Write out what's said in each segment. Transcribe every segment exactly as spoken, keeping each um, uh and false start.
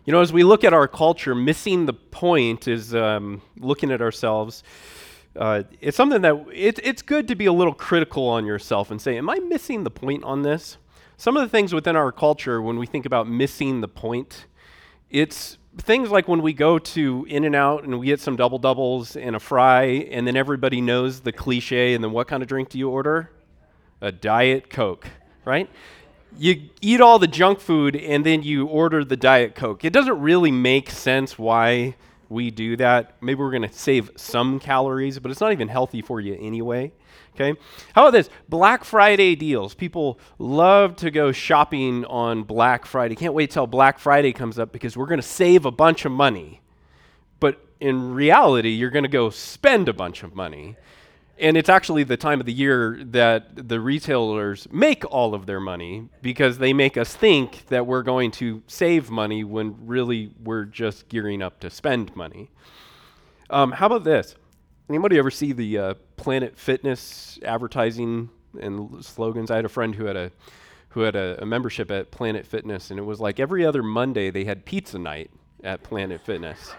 You know, as we look at our culture, missing the point is um, looking at ourselves. Uh, it's something that it, it's good to be a little critical on yourself and say, am I missing the point on this? Some of the things within our culture, when we think about missing the point, it's things like when we go to In-N-Out and we get some double doubles and a fry, and then everybody knows the cliche, and then what kind of drink do you order? A Diet Coke, right? You eat all the junk food and then you order the Diet Coke. It doesn't really make sense why we do that. Maybe we're going to save some calories, but it's not even healthy for you anyway. Okay? How about this? Black Friday deals. People love to go shopping on Black Friday. Can't wait till Black Friday comes up because we're going to save a bunch of money. But in reality, you're going to go spend a bunch of money. And it's actually the time of the year that the retailers make all of their money because they make us think that we're going to save money when really we're just gearing up to spend money. Um, how about this? Anybody ever see the uh, Planet Fitness advertising and slogans? I had a friend who had a who had a, a membership at Planet Fitness, and it was like every other Monday they had pizza night at Planet Fitness.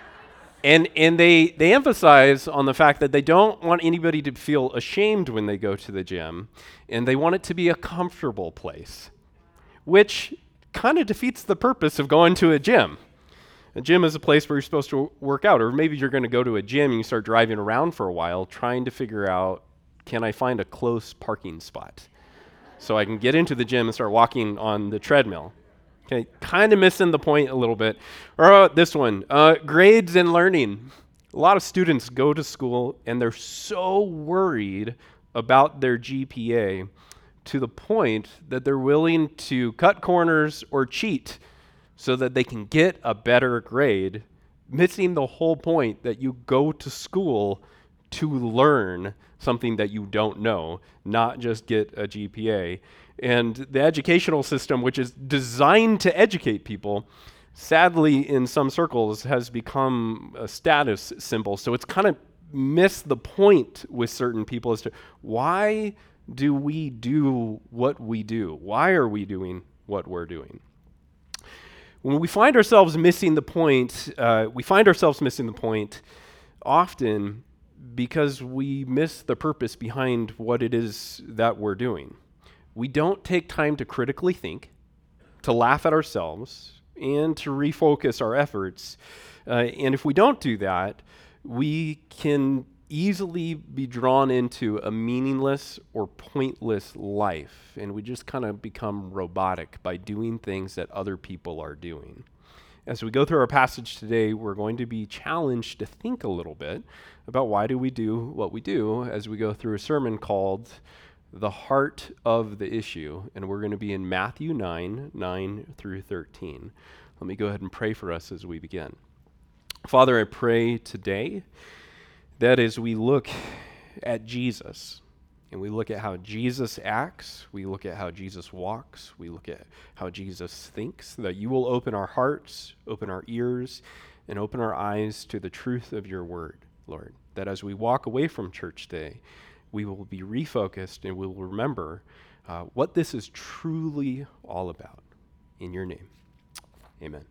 And and they, they emphasize on the fact that they don't want anybody to feel ashamed when they go to the gym, and they want it to be a comfortable place, which kind of defeats the purpose of going to a gym. A gym is a place where you're supposed to work out, or maybe you're going to go to a gym and you start driving around for a while trying to figure out, can I find a close parking spot so I can get into the gym and start walking on the treadmill? Okay, kind of missing the point a little bit. Or how about this one? Uh, grades and learning. A lot of students go to school and they're so worried about their G P A to the point that they're willing to cut corners or cheat so that they can get a better grade, missing the whole point that you go to school to learn something that you don't know, not just get a G P A. And the educational system, which is designed to educate people, sadly, in some circles, has become a status symbol. So it's kind of missed the point with certain people as to why do we do what we do? Why are we doing what we're doing? When we find ourselves missing the point, uh, we find ourselves missing the point often because we miss the purpose behind what it is that we're doing. We don't take time to critically think, to laugh at ourselves, and to refocus our efforts. Uh, and if we don't do that, we can easily be drawn into a meaningless or pointless life, and we just kind of become robotic by doing things that other people are doing. As we go through our passage today, we're going to be challenged to think a little bit about why do we do what we do as we go through a sermon called The Heart of the Issue, and we're going to be in Matthew nine, nine through thirteen. Let me go ahead and pray for us as we begin. Father, I pray today that as we look at Jesus, and we look at how Jesus acts, we look at how Jesus walks, we look at how Jesus thinks, that you will open our hearts, open our ears, and open our eyes to the truth of your word, Lord. That as we walk away from church today, we will be refocused and we will remember uh, what this is truly all about. In your name, amen.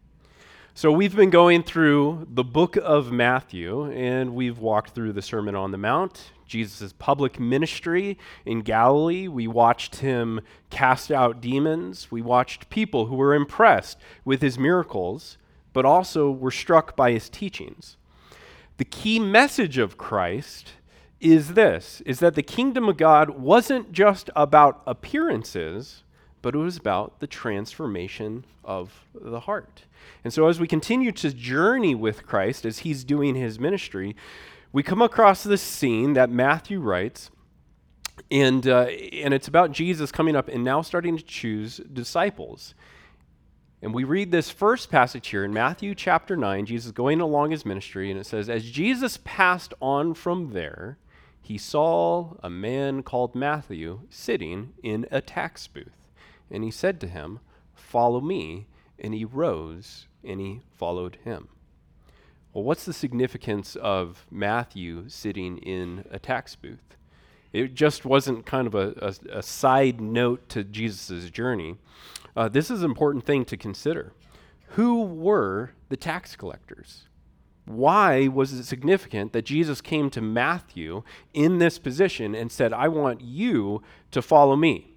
So we've been going through the book of Matthew, and we've walked through the Sermon on the Mount, Jesus' public ministry in Galilee. We watched him cast out demons. We watched people who were impressed with his miracles, but also were struck by his teachings. The key message of Christ is this, is that the kingdom of God wasn't just about appearances, but it was about the transformation of the heart. And so as we continue to journey with Christ, as he's doing his ministry, we come across this scene that Matthew writes, and uh, and it's about Jesus coming up and now starting to choose disciples. And we read this first passage here in Matthew chapter nine, Jesus going along his ministry, and it says, as Jesus passed on from there, he saw a man called Matthew sitting in a tax booth. And he said to him, follow me. And he rose and he followed him. Well, what's the significance of Matthew sitting in a tax booth? It just wasn't kind of a, a, a side note to Jesus' journey. Uh, this is an important thing to consider. Who were the tax collectors? Why was it significant that Jesus came to Matthew in this position and said, I want you to follow me?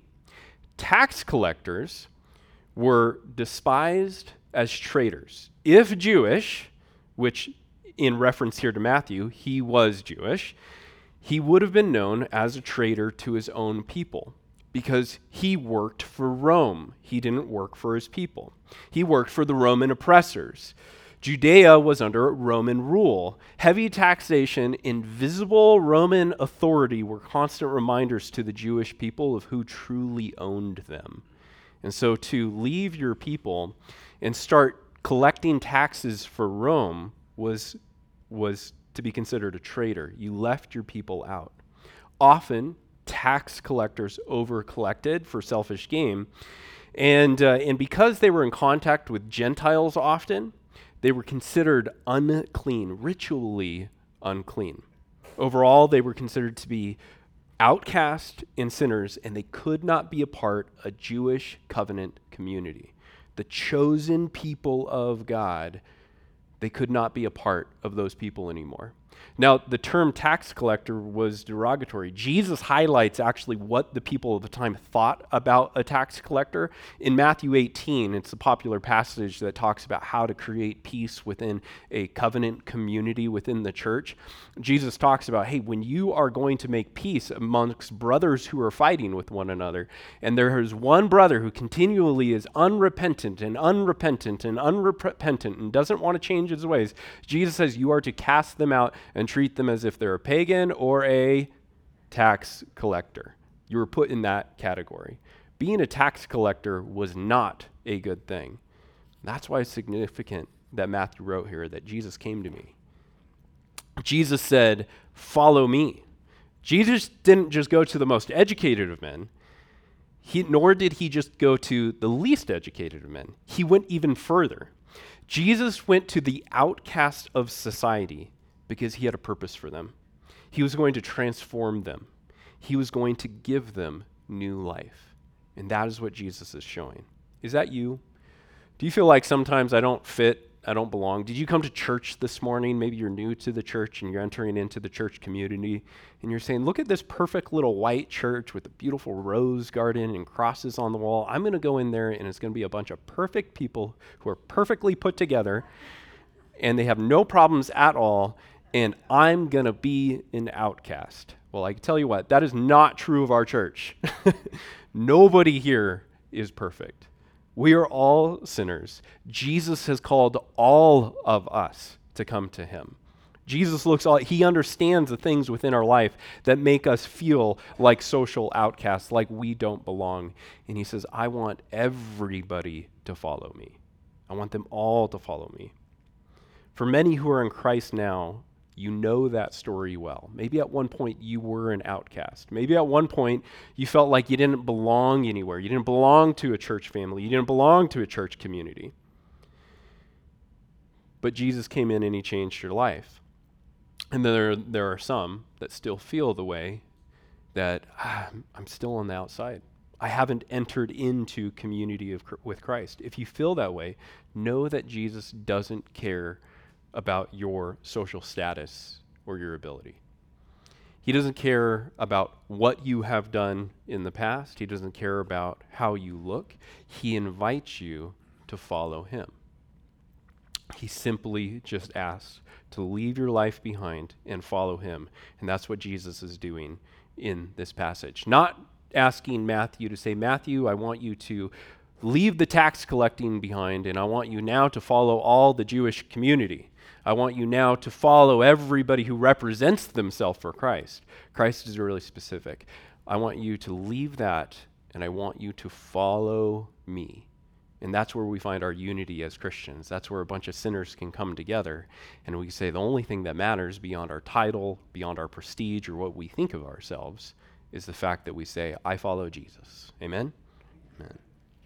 Tax collectors were despised as traitors. If Jewish, which in reference here to Matthew, he was Jewish, he would have been known as a traitor to his own people because he worked for Rome. He didn't work for his people. He worked for the Roman oppressors. Judea was under Roman rule. Heavy taxation, invisible Roman authority were constant reminders to the Jewish people of who truly owned them. And so to leave your people and start collecting taxes for Rome was, was to be considered a traitor. You left your people out. Often, tax collectors over-collected for selfish gain. And, uh, and because they were in contact with Gentiles often, they were considered unclean, ritually unclean. Overall, they were considered to be outcast and sinners, and they could not be a part of a Jewish covenant community. The chosen people of God, they could not be a part of those people anymore. Now, the term tax collector was derogatory. Jesus highlights actually what the people of the time thought about a tax collector. In Matthew eighteen, it's a popular passage that talks about how to create peace within a covenant community within the church. Jesus talks about, hey, when you are going to make peace amongst brothers who are fighting with one another, and there is one brother who continually is unrepentant and unrepentant and unrepentant and doesn't want to change his ways, Jesus says you are to cast them out and treat them as if they're a pagan or a tax collector. You were put in that category. Being a tax collector was not a good thing. That's why it's significant that Matthew wrote here that Jesus came to me. Jesus said, follow me. Jesus didn't just go to the most educated of men, he, nor did he just go to the least educated of men. He went even further. Jesus went to the outcast of society because he had a purpose for them. He was going to transform them. He was going to give them new life. And that is what Jesus is showing. Is that you? Do you feel like sometimes I don't fit, I don't belong? Did you come to church this morning? Maybe you're new to the church and you're entering into the church community and you're saying, look at this perfect little white church with a beautiful rose garden and crosses on the wall. I'm going to go in there and it's going to be a bunch of perfect people who are perfectly put together and they have no problems at all, and I'm going to be an outcast. Well, I can tell you what, that is not true of our church. Nobody here is perfect. We are all sinners. Jesus has called all of us to come to him. Jesus looks all, he understands the things within our life that make us feel like social outcasts, like we don't belong. And he says, I want everybody to follow me. I want them all to follow me. For many who are in Christ now, you know that story well. Maybe at one point you were an outcast. Maybe at one point you felt like you didn't belong anywhere. You didn't belong to a church family. You didn't belong to a church community. But Jesus came in and he changed your life. And there, there are some that still feel the way that ah, I'm still on the outside. I haven't entered into community of, with Christ. If you feel that way, know that Jesus doesn't care about your social status or your ability. He doesn't care about what you have done in the past. He doesn't care about how you look. He invites you to follow him. He simply just asks to leave your life behind and follow him. And that's what Jesus is doing in this passage. Not asking Matthew to say, Matthew, I want you to leave the tax collecting behind, and I want you now to follow all the Jewish community. I want you now to follow everybody who represents themselves for Christ. Christ is really specific. I want you to leave that, and I want you to follow me. And that's where we find our unity as Christians. That's where a bunch of sinners can come together, and we can say the only thing that matters beyond our title, beyond our prestige, or what we think of ourselves is the fact that we say, I follow Jesus. Amen? Amen.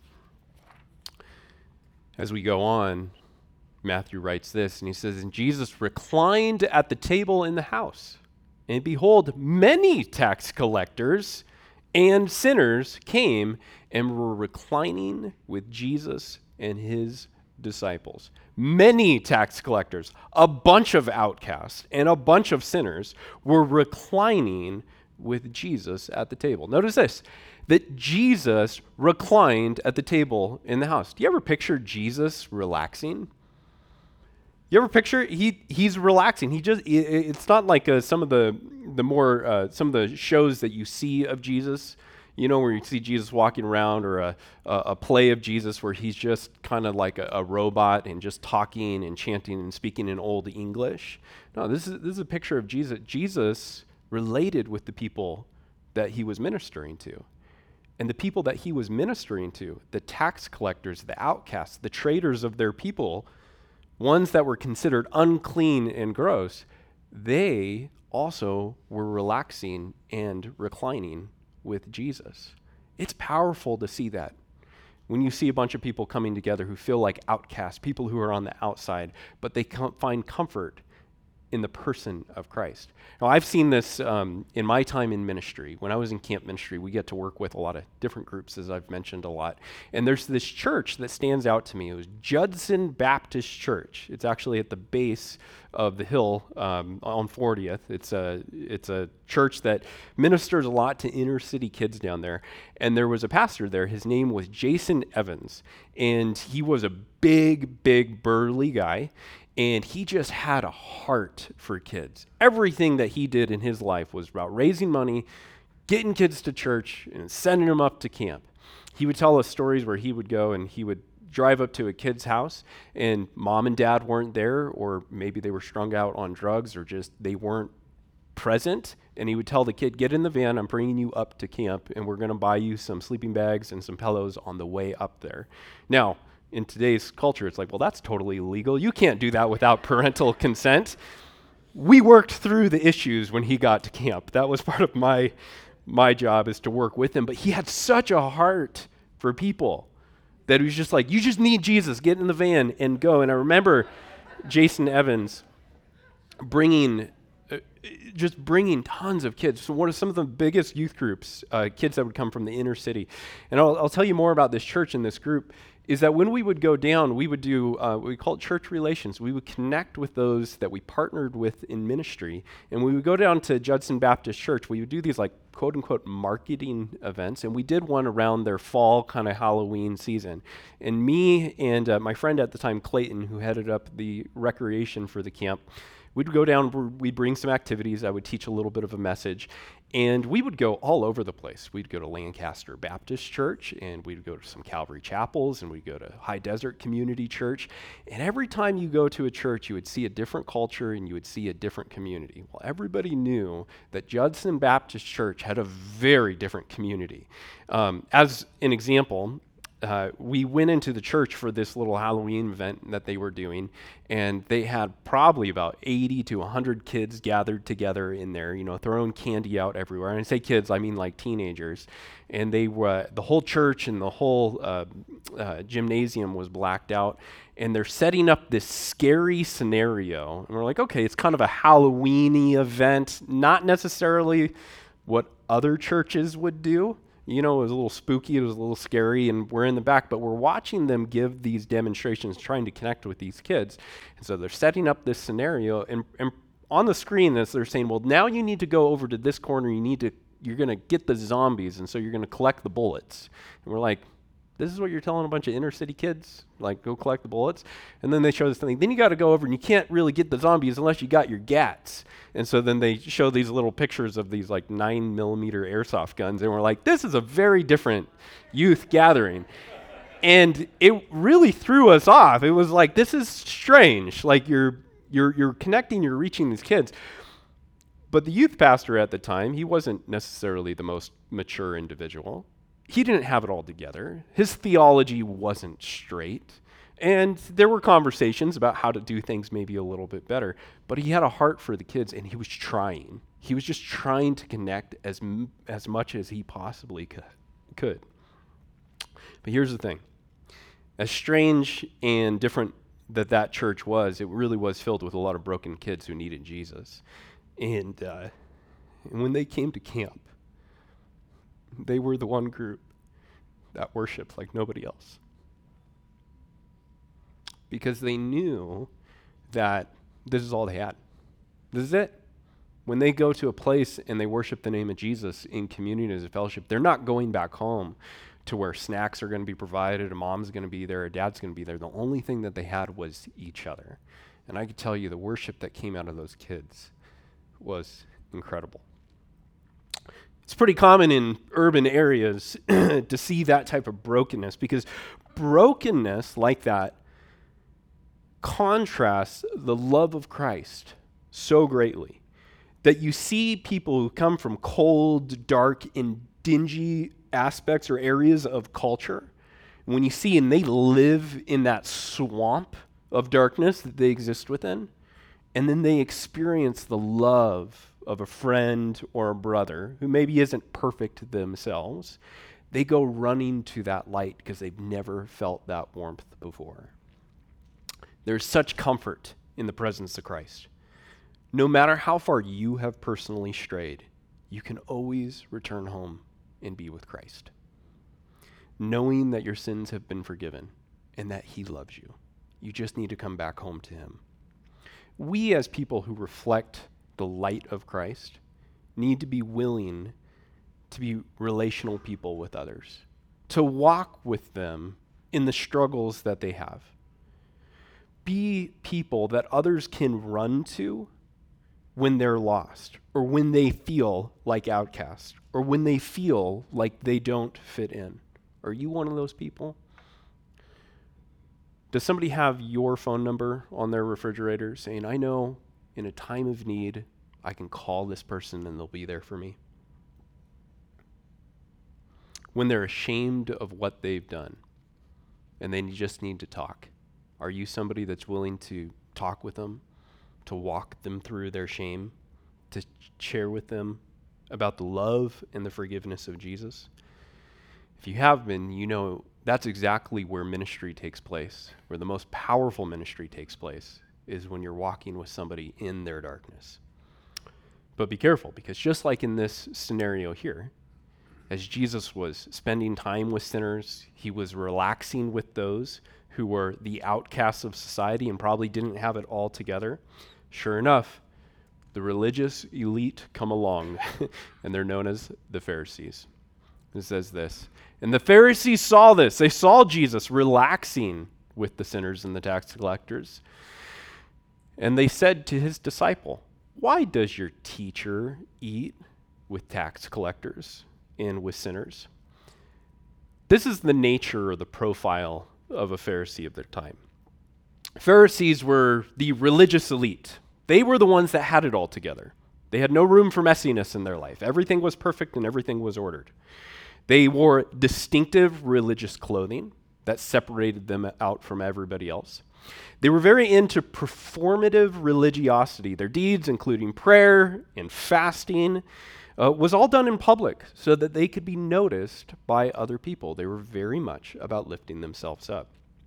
As we go on, Matthew writes this, and he says, and Jesus reclined at the table in the house, and behold, many tax collectors and sinners came and were reclining with Jesus and his disciples, many tax collectors, a bunch of outcasts, and a bunch of sinners were reclining with Jesus at the table. Notice this, that Jesus reclined at the table in the house. Do you ever picture Jesus relaxing? You ever picture he he's relaxing? He just it, it's not like uh, some of the the more uh, some of the shows that you see of Jesus, you know, where you see Jesus walking around, or a a, a play of Jesus where he's just kind of like a, a robot and just talking and chanting and speaking in old English. No, this is this is a picture of Jesus. Jesus related with the people that he was ministering to. And the people that he was ministering to, the tax collectors, the outcasts, the traders of their people, ones that were considered unclean and gross, they also were relaxing and reclining with Jesus. It's powerful to see that. When you see a bunch of people coming together who feel like outcasts, people who are on the outside, but they com- find comfort in the person of Christ. Now, I've seen this um, in my time in ministry. When I was in camp ministry, we get to work with a lot of different groups, as I've mentioned a lot. And there's this church that stands out to me. It was Judson Baptist Church. It's actually at the base of the hill um, on fortieth. It's a, it's a church that ministers a lot to inner city kids down there. And there was a pastor there. His name was Jason Evans. And he was a big, big, burly guy. And he just had a heart for kids. Everything that he did in his life was about raising money, getting kids to church, and sending them up to camp. He would tell us stories where he would go and he would drive up to a kid's house, and mom and dad weren't there, or maybe they were strung out on drugs, or just they weren't present. And he would tell the kid, get in the van, I'm bringing you up to camp, and we're going to buy you some sleeping bags and some pillows on the way up there. Now, in today's culture, it's like, well, that's totally illegal. You can't do that without parental consent. We worked through the issues when he got to camp. That was part of my my job, is to work with him. But he had such a heart for people that he was just like, you just need Jesus. Get in the van and go. And I remember Jason Evans bringing, uh, just bringing tons of kids. So one of some of the biggest youth groups, uh, kids that would come from the inner city. And I'll, I'll tell you more about this church and this group. Is that when we would go down, we would do, uh, we call it church relations. We would connect with those that we partnered with in ministry. And we would go down to Judson Baptist Church. We would do these like quote unquote marketing events. And we did one around their fall kind of Halloween season. And me and uh, my friend at the time, Clayton, who headed up the recreation for the camp, we'd go down, we'd bring some activities. I would teach a little bit of a message. And we would go all over the place. We'd go to Lancaster Baptist Church, and we'd go to some Calvary chapels, and we'd go to High Desert Community Church. And every time you go to a church, you would see a different culture and you would see a different community. Well, everybody knew that Judson Baptist Church had a very different community. Um, as an example, Uh, we went into the church for this little Halloween event that they were doing, and they had probably about eighty to one hundred kids gathered together in there, you know, throwing candy out everywhere. And I say kids, I mean like teenagers. And they were, the whole church and the whole uh, uh, gymnasium was blacked out, and they're setting up this scary scenario. And we're like, okay, it's kind of a Halloween-y event, not necessarily what other churches would do. You know, it was a little spooky, it was a little scary, and we're in the back, but we're watching them give these demonstrations, trying to connect with these kids. And so they're setting up this scenario, and, and on the screen, as they're saying, well, now you need to go over to this corner, you need to, you're going to get the zombies, and so you're going to collect the bullets. And we're like, this is what you're telling a bunch of inner city kids? Like, go collect the bullets? And then they show this thing. Then you got to go over, and you can't really get the zombies unless you got your gats. And so then they show these little pictures of these like nine millimeter airsoft guns, and we're like, this is a very different youth gathering. And it really threw us off. It was like, this is strange. Like you're you're you're connecting, you're reaching these kids. But the youth pastor at the time, he wasn't necessarily the most mature individual. He didn't have it all together. His theology wasn't straight. And there were conversations about how to do things maybe a little bit better. But he had a heart for the kids, and he was trying. He was just trying to connect as m- as much as he possibly could. could. But here's the thing. As strange and different that that church was, it really was filled with a lot of broken kids who needed Jesus. And, uh, and when they came to camp, they were the one group that worshiped like nobody else. because they knew that this is all they had. This is it. When they go to a place and they worship the name of Jesus in community as a fellowship, they're not going back home to where snacks are going to be provided, a mom's going to be there, a dad's going to be there. The only thing that they had was each other. And I can tell you the worship that came out of those kids was incredible. It's pretty common in urban areas to see that type of brokenness, because brokenness like that contrasts the love of Christ so greatly that you see people who come from cold, dark, and dingy aspects or areas of culture. When you see and they live in that swamp of darkness that they exist within, and then they experience the love of a friend or a brother who maybe isn't perfect themselves, they go running to that light because they've never felt that warmth before. There's such comfort in the presence of Christ. No matter how far you have personally strayed, you can always return home and be with Christ, knowing that your sins have been forgiven and that he loves you. You just need to come back home to him. We, as people who reflect the light of Christ, need to be willing to be relational people with others, to walk with them in the struggles that they have. Be people that others can run to when they're lost, or when they feel like outcasts, or when they feel like they don't fit in. Are you one of those people? Does somebody have your phone number on their refrigerator saying, I know in a time of need, I can call this person and they'll be there for me? When they're ashamed of what they've done and they just need to talk, are you somebody that's willing to talk with them, to walk them through their shame, to share with them about the love and the forgiveness of Jesus? If you have been, you know that's exactly where ministry takes place, where the most powerful ministry takes place, is when you're walking with somebody in their darkness. But be careful, because just like in this scenario here, as Jesus was spending time with sinners, he was relaxing with those who were the outcasts of society and probably didn't have it all together. Sure enough, the religious elite come along, and they're known as the Pharisees. It says this, and the Pharisees saw this. They saw Jesus relaxing with the sinners and the tax collectors. And they said to his disciple, why does your teacher eat with tax collectors and with sinners? This is the nature or the profile of a Pharisee of their time. Pharisees were the religious elite. They were the ones that had it all together. They had no room for messiness in their life. Everything was perfect and everything was ordered. They wore distinctive religious clothing that separated them out from everybody else. They were very into performative religiosity. Their deeds, including prayer and fasting, uh, was all done in public so that they could be noticed by other people. They were very much about lifting themselves up.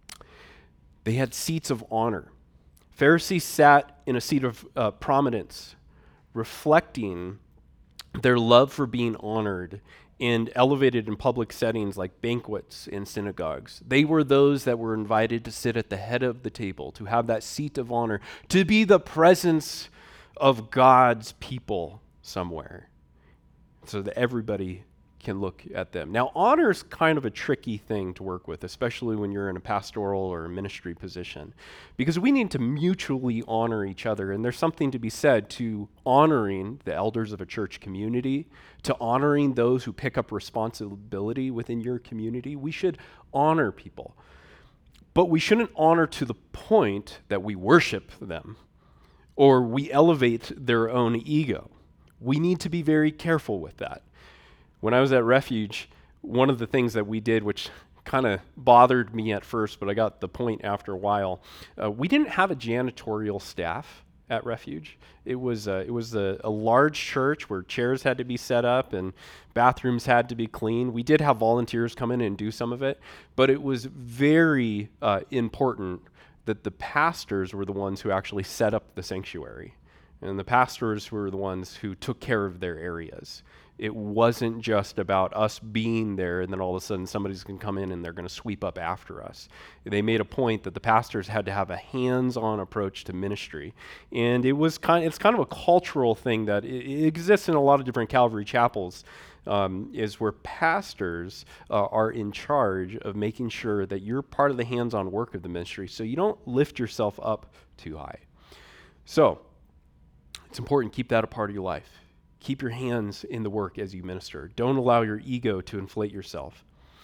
They had seats of honor. Pharisees sat in a seat of uh, prominence, reflecting their love for being honored and elevated in public settings like banquets and synagogues. They were those that were invited to sit at the head of the table, to have that seat of honor, to be the presence of God's people somewhere, so that everybody can look at them. Now, honor is kind of a tricky thing to work with, especially when you're in a pastoral or a ministry position, because we need to mutually honor each other, and there's something to be said to honoring the elders of a church community, to honoring those who pick up responsibility within your community. We should honor people, but we shouldn't honor to the point that we worship them or we elevate their own ego. We need to be very careful with that. When I was at Refuge, one of the things that we did, which kind of bothered me at first, but I got the point after a while, uh, we didn't have a janitorial staff at Refuge. It was uh, it was a, a large church where chairs had to be set up and bathrooms had to be clean. We did have volunteers come in and do some of it, but it was very uh, important that the pastors were the ones who actually set up the sanctuary. And the pastors were the ones who took care of their areas. It wasn't just about us being there and then all of a sudden somebody's going to come in and they're going to sweep up after us. They made a point that the pastors had to have a hands-on approach to ministry. And it was kind it's kind of a cultural thing that it, it exists in a lot of different Calvary chapels, um, is where pastors uh, are in charge of making sure that you're part of the hands-on work of the ministry so you don't lift yourself up too high. So it's important to keep that a part of your life. Keep your hands in the work as you minister. Don't allow your ego to inflate yourself.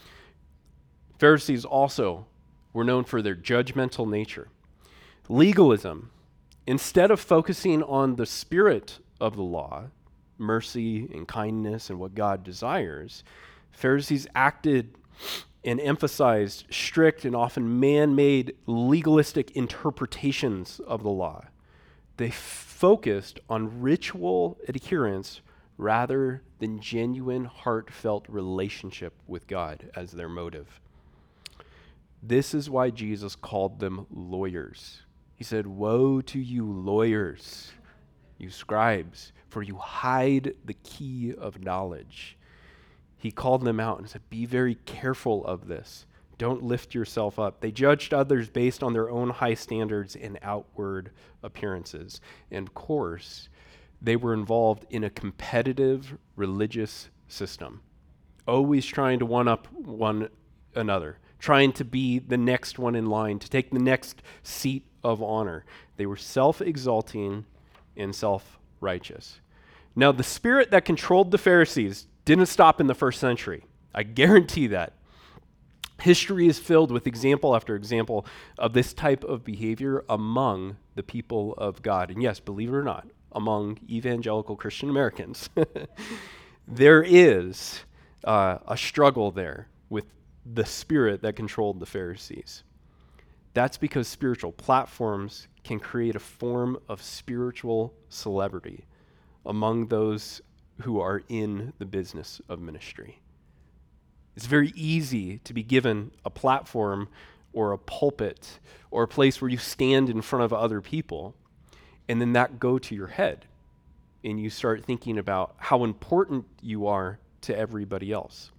Pharisees also were known for their judgmental nature. Legalism, instead of focusing on the spirit of the law, mercy and kindness and what God desires, Pharisees acted and emphasized strict and often man-made legalistic interpretations of the law. They focused on ritual adherence rather than genuine, heartfelt relationship with God as their motive. This is why Jesus called them lawyers. He said, "Woe to you lawyers, you scribes, for you hide the key of knowledge." He called them out and said, be very careful of this. Don't lift yourself up. They judged others based on their own high standards and outward appearances. And of course, they were involved in a competitive religious system, always trying to one-up one another, trying to be the next one in line, to take the next seat of honor. They were self-exalting and self-righteous. Now, the spirit that controlled the Pharisees didn't stop in the first century. I guarantee that. History is filled with example after example of this type of behavior among the people of God. And yes, believe it or not, among evangelical Christian Americans, there is uh, a struggle there with the spirit that controlled the Pharisees. That's because spiritual platforms can create a form of spiritual celebrity among those who are in the business of ministry. It's very easy to be given a platform or a pulpit or a place where you stand in front of other people, and then that go to your head, and you start thinking about how important you are to everybody else.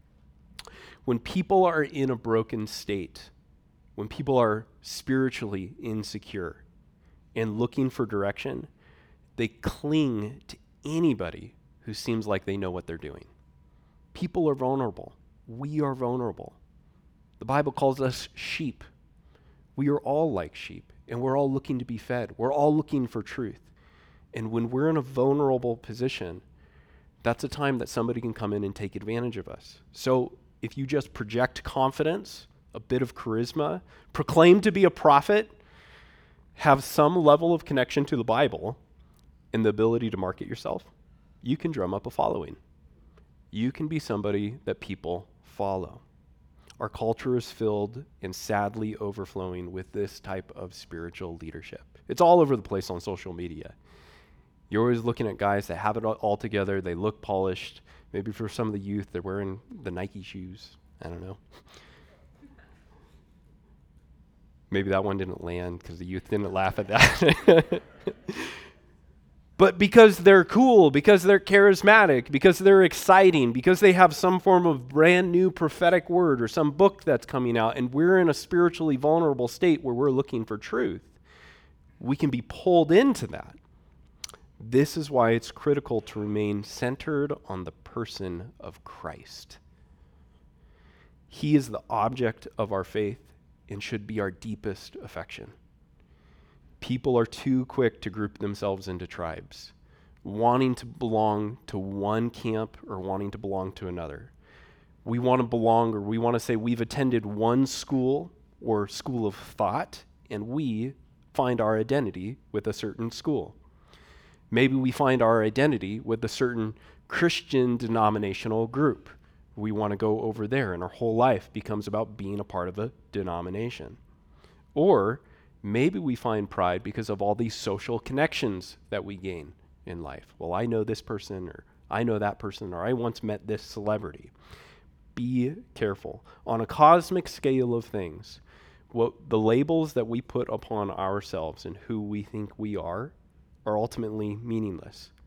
When people are in a broken state, when people are spiritually insecure and looking for direction, they cling to anybody who seems like they know what they're doing. People are vulnerable. We are vulnerable. The Bible calls us sheep. We are all like sheep, and we're all looking to be fed. We're all looking for truth. And when we're in a vulnerable position, that's a time that somebody can come in and take advantage of us. So if you just project confidence, a bit of charisma, proclaim to be a prophet, have some level of connection to the Bible, and the ability to market yourself, you can drum up a following. You can be somebody that people follow. Our culture is filled and sadly overflowing with this type of spiritual leadership. It's all over the place on social media. You're always looking at guys that have it all together. They look polished. Maybe for some of the youth, they're wearing the Nike shoes. I don't know. Maybe that one didn't land because the youth didn't laugh at that. But because they're cool, because they're charismatic, because they're exciting, because they have some form of brand new prophetic word or some book that's coming out, and we're in a spiritually vulnerable state where we're looking for truth, we can be pulled into that. This is why it's critical to remain centered on the person of Christ. He is the object of our faith and should be our deepest affection. People are too quick to group themselves into tribes, wanting to belong to one camp or wanting to belong to another. We want to belong, or we want to say we've attended one school or school of thought, and we find our identity with a certain school. Maybe we find our identity with a certain Christian denominational group. We want to go over there, and our whole life becomes about being a part of a denomination. Or maybe we find pride because of all these social connections that we gain in life. Well, I know this person, or I know that person, or I once met this celebrity. Be careful. On a cosmic scale of things, what the labels that we put upon ourselves and who we think we are are ultimately meaningless.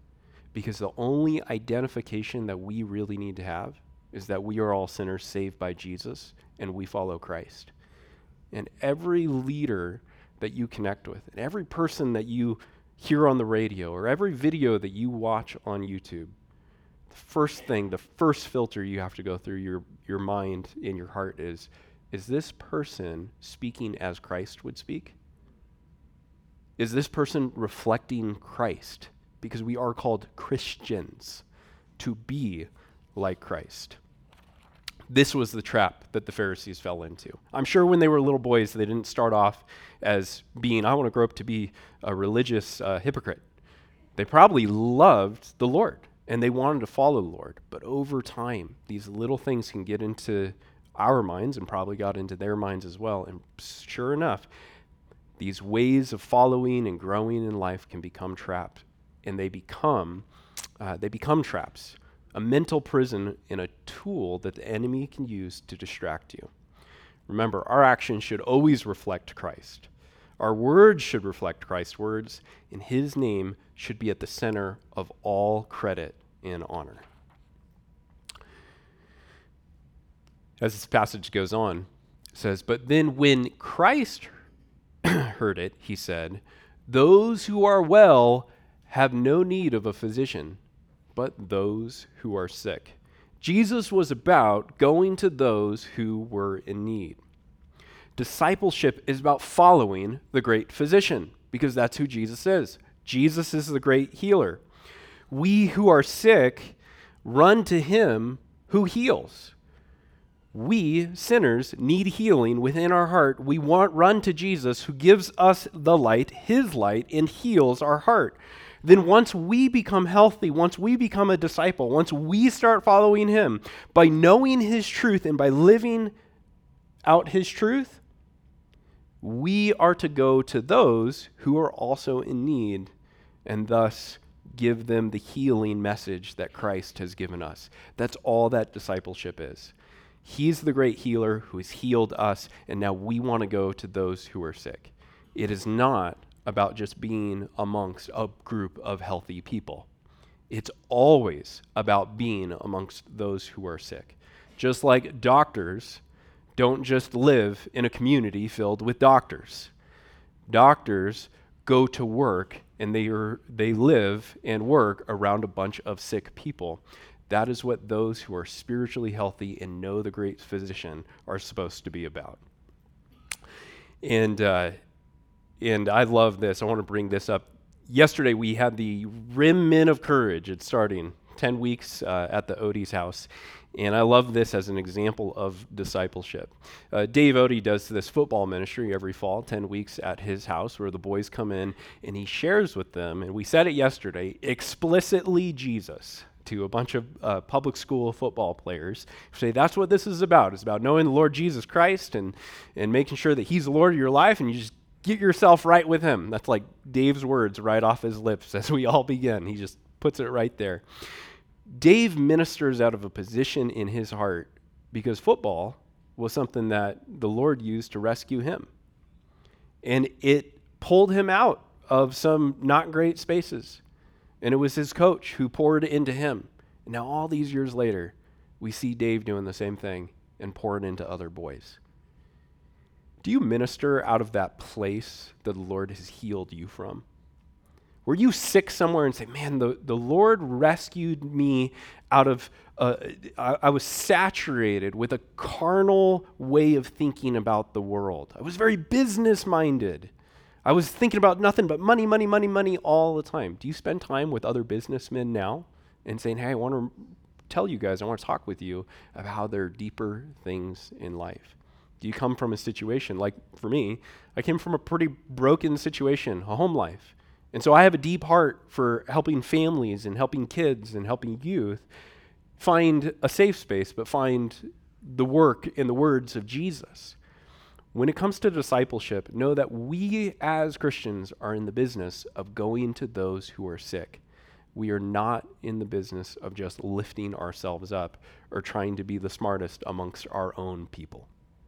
because the only identification that we really need to have is that we are all sinners saved by Jesus and we follow Christ. And every leader that you connect with, and every person that you hear on the radio, or every video that you watch on YouTube, the first thing, the first filter you have to go through your, your mind and your heart is, is this person speaking as Christ would speak? Is this person reflecting Christ? Because we are called Christians, to be like Christ. This was the trap that the Pharisees fell into. I'm sure when they were little boys, they didn't start off as being, I want to grow up to be a religious uh, hypocrite. They probably loved the Lord, and they wanted to follow the Lord. But over time, these little things can get into our minds, and probably got into their minds as well. And sure enough, these ways of following and growing in life can become trapped, and they become uh, they become traps, a mental prison and a tool that the enemy can use to distract you. Remember, our actions should always reflect Christ. Our words should reflect Christ's words, and his name should be at the center of all credit and honor. As this passage goes on, it says, "But then when Christ heard it, he said, 'Those who are well have no need of a physician, but those who are sick.'" Jesus was about going to those who were in need. Discipleship is about following the great physician, because that's who Jesus is. Jesus is the great healer. We who are sick run to him who heals. We, sinners, need healing within our heart. We want run to Jesus who gives us the light, his light, and heals our heart. Then once we become healthy, once we become a disciple, once we start following him, by knowing his truth and by living out his truth, we are to go to those who are also in need and thus give them the healing message that Christ has given us. That's all that discipleship is. He's the great healer who has healed us, and now we want to go to those who are sick. It is not about just being amongst a group of healthy people. It's always about being amongst those who are sick. Just like doctors don't just live in a community filled with doctors. Doctors go to work and they are they live and work around a bunch of sick people. That is what those who are spiritually healthy and know the great physician are supposed to be about. And uh, and I love this. I want to bring this up. Yesterday we had the Rim Men of Courage. It's starting ten weeks uh, at the Odie's house. And I love this as an example of discipleship. Uh, Dave Odie does this football ministry every fall, ten weeks at his house, where the boys come in and he shares with them, and we said it yesterday, explicitly Jesus, to a bunch of uh, public school football players. Say, that's what this is about. It's about knowing the Lord Jesus Christ and, and making sure that he's the Lord of your life, and you just get yourself right with him. That's like Dave's words right off his lips as we all begin. He just puts it right there. Dave ministers out of a position in his heart because football was something that the Lord used to rescue him. And it pulled him out of some not great spaces. And it was his coach who poured into him. And now all these years later, we see Dave doing the same thing and pouring into other boys. Do you minister out of that place that the Lord has healed you from? Were you sick somewhere and say, man, the, the Lord rescued me out of, uh, I, I was saturated with a carnal way of thinking about the world. I was very business-minded. I was thinking about nothing but money, money, money, money all the time. Do you spend time with other businessmen now and saying, hey, I want to tell you guys, I want to talk with you about how there are deeper things in life? Do you come from a situation, like for me, I came from a pretty broken situation, a home life. And so I have a deep heart for helping families and helping kids and helping youth find a safe space, but find the work in the words of Jesus. When it comes to discipleship, know that we as Christians are in the business of going to those who are sick. We are not in the business of just lifting ourselves up or trying to be the smartest amongst our own people.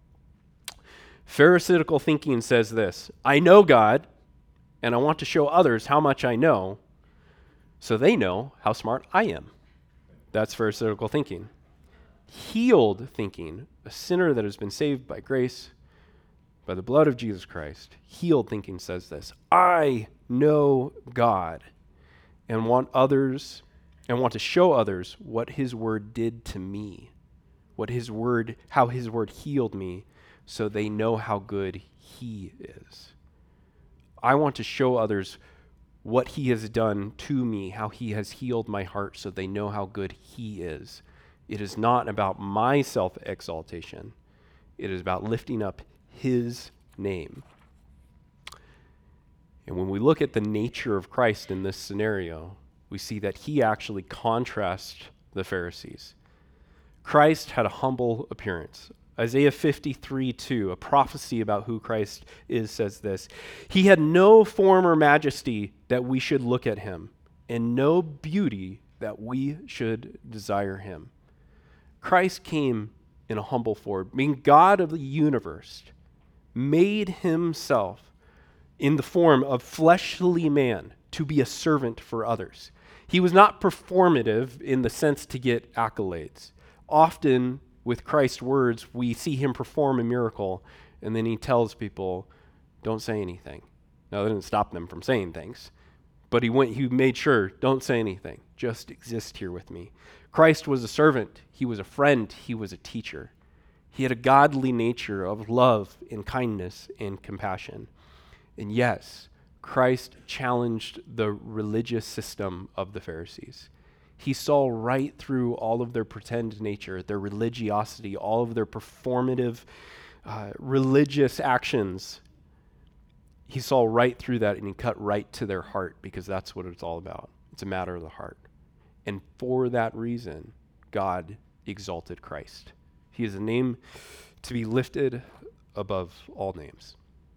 Pharisaical thinking says this: I know God, and I want to show others how much I know, so they know how smart I am. That's Pharisaical thinking. Healed thinking, a sinner that has been saved by grace, by the blood of Jesus Christ. Healed thinking says this: I know God and want others and want to show others what his word did to me, what his word, how his word healed me, so they know how good he is. I want to show others what he has done to me, how he has healed my heart, so they know how good he is. It is not about my self-exaltation. It is about lifting up his name. And when we look at the nature of Christ in this scenario, we see that he actually contrasts the Pharisees. Christ had a humble appearance. Isaiah fifty-three two, a prophecy about who Christ is, says this: He had no form or majesty that we should look at him, and no beauty that we should desire him. Christ came in a humble form, being God of the universe, made himself in the form of fleshly man to be a servant for others. He was not performative in the sense to get accolades. Often, with Christ's words, we see him perform a miracle, and then he tells people, don't say anything. Now, that didn't stop them from saying things, but he went. He made sure, don't say anything. Just exist here with me. Christ was a servant. He was a friend. He was a teacher. He had a godly nature of love and kindness and compassion. And yes, Christ challenged the religious system of the Pharisees. He saw right through all of their pretend nature, their religiosity, all of their performative uh, religious actions. He saw right through that, and he cut right to their heart, because that's what it's all about. It's a matter of the heart. And for that reason, God exalted Christ. He is a name to be lifted above all names.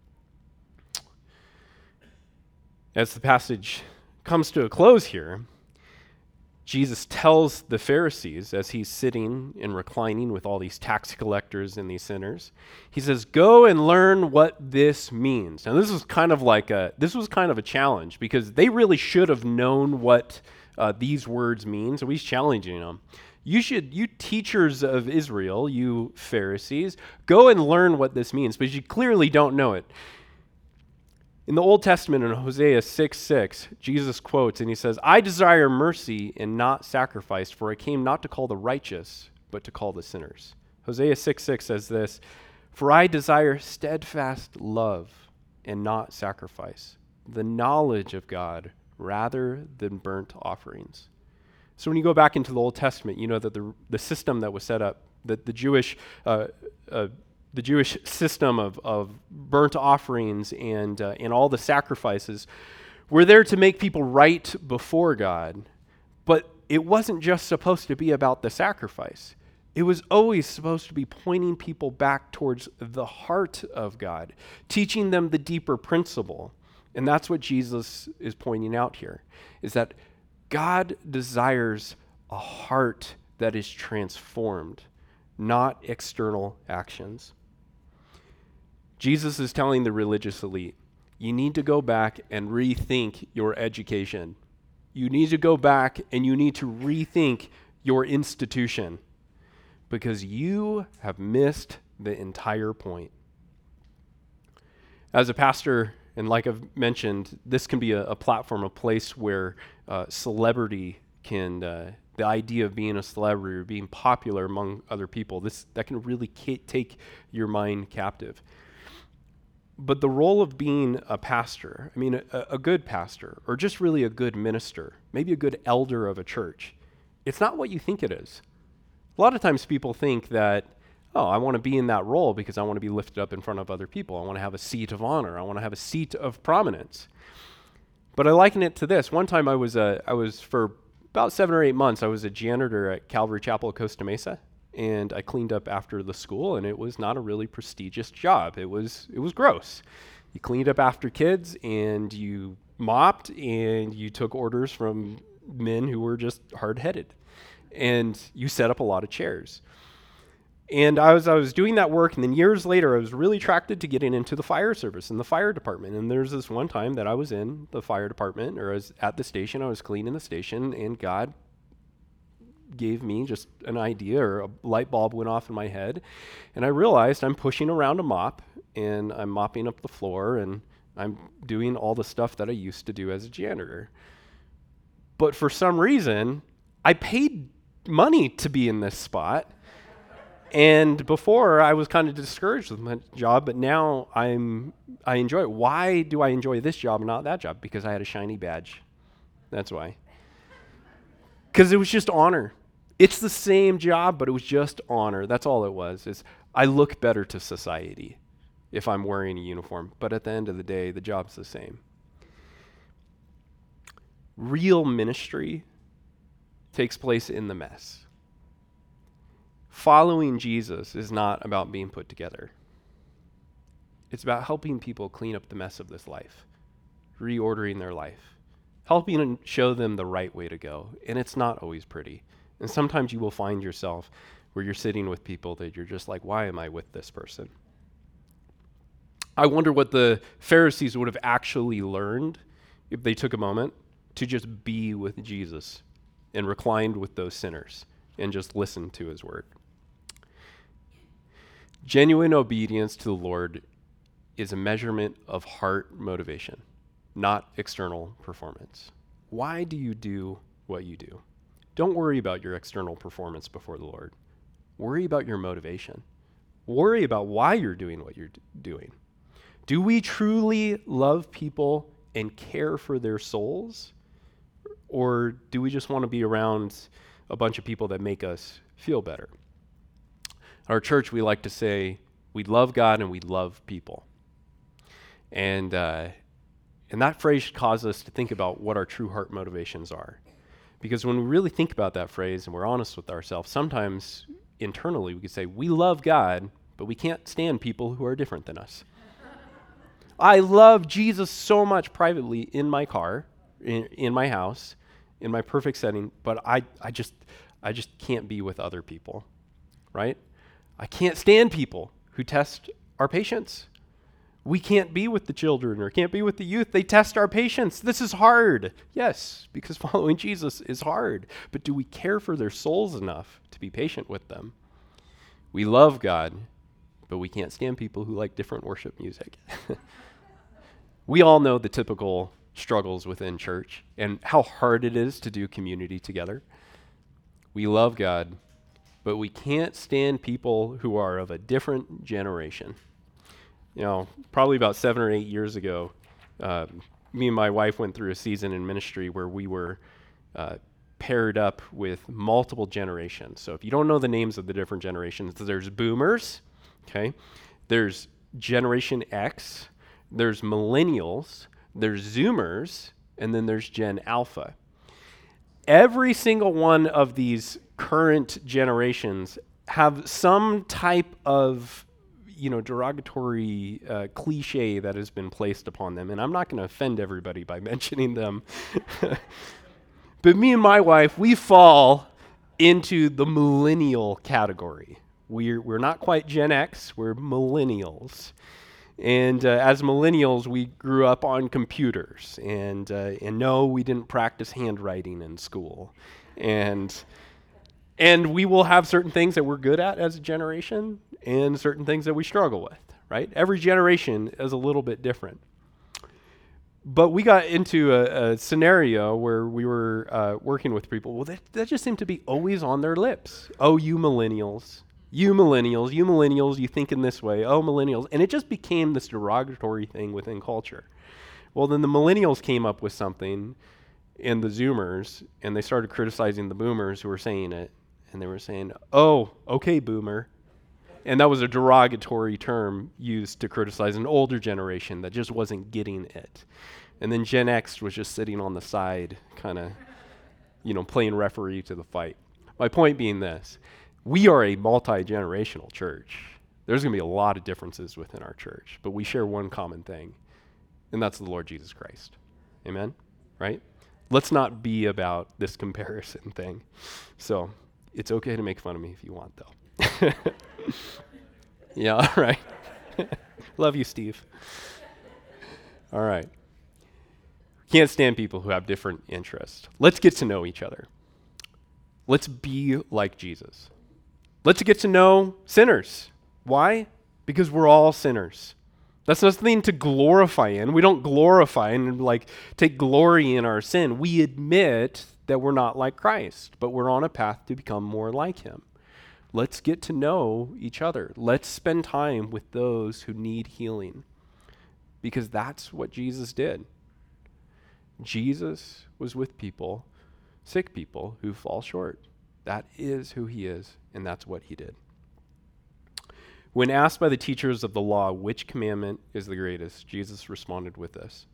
As the passage comes to a close here, Jesus tells the Pharisees, as he's sitting and reclining with all these tax collectors and these sinners, he says, go and learn what this means. Now, this was kind of like a, this was kind of a challenge, because they really should have known what uh, these words mean. So he's challenging them. You should, you teachers of Israel, you Pharisees, go and learn what this means, but you clearly don't know it. In the Old Testament, in Hosea six six, Jesus quotes, and he says, I desire mercy and not sacrifice, for I came not to call the righteous, but to call the sinners. Hosea six six says this: for I desire steadfast love and not sacrifice, the knowledge of God rather than burnt offerings. So when you go back into the Old Testament, you know that the, the system that was set up, that the Jewish uh, uh, the Jewish system of, of burnt offerings and uh, and all the sacrifices were there to make people right before God. But it wasn't just supposed to be about the sacrifice. It was always supposed to be pointing people back towards the heart of God, teaching them the deeper principle. And that's what Jesus is pointing out here, is that God desires a heart that is transformed, not external actions. Jesus is telling the religious elite, you need to go back and rethink your education. You need to go back and you need to rethink your institution, because you have missed the entire point. As a pastor, and like I've mentioned, this can be a, a platform, a place where uh, celebrity can, uh, the idea of being a celebrity or being popular among other people, this that can really ca- take your mind captive. But the role of being a pastor, I mean, a, a good pastor, or just really a good minister, maybe a good elder of a church, it's not what you think it is. A lot of times people think that, oh, I want to be in that role because I want to be lifted up in front of other people. I want to have a seat of honor. I want to have a seat of prominence. But I liken it to this. One time I was, a, I was for about seven or eight months, I was a janitor at Calvary Chapel at Costa Mesa. And I cleaned up after the school, and it was not a really prestigious job. It was it was gross. You cleaned up after kids, and you mopped, and you took orders from men who were just hard-headed. And you set up a lot of chairs. And I was I was doing that work, and then years later, I was really attracted to getting into the fire service and the fire department. And there's this one time that I was in the fire department, or I was at the station. I was cleaning the station, and God gave me just an idea, or a light bulb went off in my head, and I realized I'm pushing around a mop, and I'm mopping up the floor, and I'm doing all the stuff that I used to do as a janitor. But for some reason, I paid money to be in this spot. And before, I was kind of discouraged with my job, but now I'm I enjoy it. Why do I enjoy this job and not that job? Because I had a shiny badge. That's why. Because it was just honor. It's the same job, but it was just honor. That's all it was. Is I look better to society if I'm wearing a uniform. But at the end of the day, the job's the same. Real ministry takes place in the mess. Following Jesus is not about being put together. It's about helping people clean up the mess of this life, reordering their life, helping and show them the right way to go. And it's not always pretty. And sometimes you will find yourself where you're sitting with people that you're just like, why am I with this person? I wonder what the Pharisees would have actually learned if they took a moment to just be with Jesus and reclined with those sinners and just listen to his word. Genuine obedience to the Lord is a measurement of heart motivation, not external performance. Why do you do what you do? Don't worry about your external performance before the Lord. Worry about your motivation. Worry about why you're doing what you're d- doing. Do we truly love people and care for their souls? Or do we just want to be around a bunch of people that make us feel better? At our church, we like to say, we love God and we love people. And uh, and that phrase should cause us to think about what our true heart motivations are. Because when we really think about that phrase and we're honest with ourselves, sometimes internally we could say, we love God, but we can't stand people who are different than us. I love Jesus so much privately in my car, in, in my house, in my perfect setting, but I, I just I just can't be with other people, right? I can't stand people who test our patience. We can't be with the children or can't be with the youth. They test our patience. This is hard. Yes, because following Jesus is hard. But do we care for their souls enough to be patient with them? We love God, but we can't stand people who like different worship music. We all know the typical struggles within church and how hard it is to do community together. We love God, but we can't stand people who are of a different generation. You know, probably about seven or eight years ago, uh, me and my wife went through a season in ministry where we were uh, paired up with multiple generations. So if you don't know the names of the different generations, there's boomers, okay? There's Generation X, there's millennials, there's Zoomers, and then there's Gen Alpha. Every single one of these current generations have some type of, you know, derogatory uh, cliche that has been placed upon them. And I'm not going to offend everybody by mentioning them. But me and my wife, we fall into the millennial category. We're, we're not quite Gen X, we're millennials. And uh, as millennials, we grew up on computers. And, uh, and no, we didn't practice handwriting in school. And and we will have certain things that we're good at as a generation and certain things that we struggle with, right? Every generation is a little bit different. But we got into a, a scenario where we were uh, working with people. Well, that, that just seemed to be always on their lips. Oh, you millennials. You millennials, you millennials, you think in this way. Oh, millennials. And it just became this derogatory thing within culture. Well, then the millennials came up with something, and the Zoomers, and they started criticizing the boomers who were saying it. And they were saying, oh, okay, boomer. And that was a derogatory term used to criticize an older generation that just wasn't getting it. And then Gen X was just sitting on the side, kind of, you know, playing referee to the fight. My point being this. We are a multi-generational church. There's going to be a lot of differences within our church, but we share one common thing, and that's the Lord Jesus Christ. Amen? Right? Let's not be about this comparison thing. So it's okay to make fun of me if you want, though. Yeah, all right. Love you, Steve. All right. Can't stand people who have different interests. Let's get to know each other. Let's be like Jesus. Let's get to know sinners. Why? Because we're all sinners. That's nothing to glorify in. We don't glorify and like take glory in our sin. We admit that we're not like Christ, but we're on a path to become more like him. Let's get to know each other. Let's spend time with those who need healing, because that's what Jesus did. Jesus was with people, sick people who fall short. That is who he is, and that's what he did. When asked by the teachers of the law which commandment is the greatest, Jesus responded with this: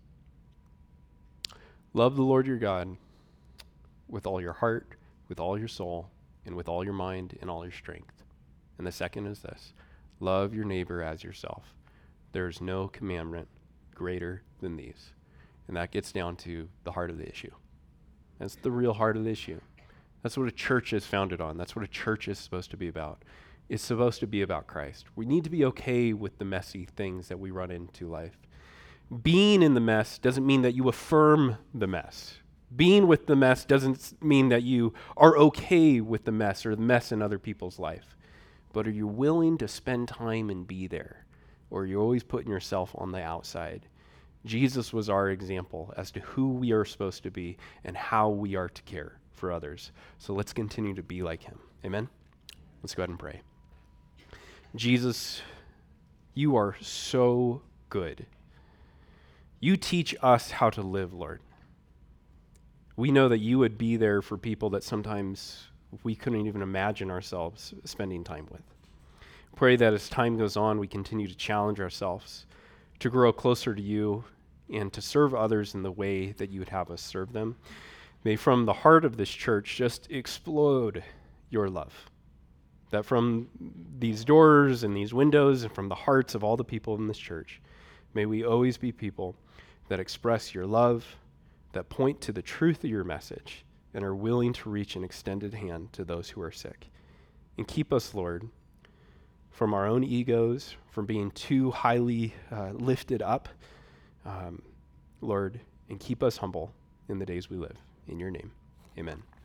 love the Lord your God with all your heart, with all your soul, and with all your mind and all your strength. And the second is this: love your neighbor as yourself. There is no commandment greater than these. And that gets down to the heart of the issue. That's the real heart of the issue. That's what a church is founded on. That's what a church is supposed to be about. It's supposed to be about Christ. We need to be okay with the messy things that we run into life. Being in the mess doesn't mean that you affirm the mess. Being with the mess doesn't mean that you are okay with the mess or the mess in other people's life. But are you willing to spend time and be there? Or are you always putting yourself on the outside? Jesus was our example as to who we are supposed to be and how we are to care for others. So let's continue to be like him. Amen? Let's go ahead and pray. Jesus, you are so good. You teach us how to live, Lord. We know that you would be there for people that sometimes we couldn't even imagine ourselves spending time with. Pray that as time goes on, we continue to challenge ourselves to grow closer to you and to serve others in the way that you would have us serve them. May from the heart of this church just explode your love. That from these doors and these windows and from the hearts of all the people in this church, may we always be people that express your love, that point to the truth of your message, and are willing to reach an extended hand to those who are sick. And keep us, Lord, from our own egos, from being too highly uh, lifted up, um, Lord, and keep us humble in the days we live. In your name, amen.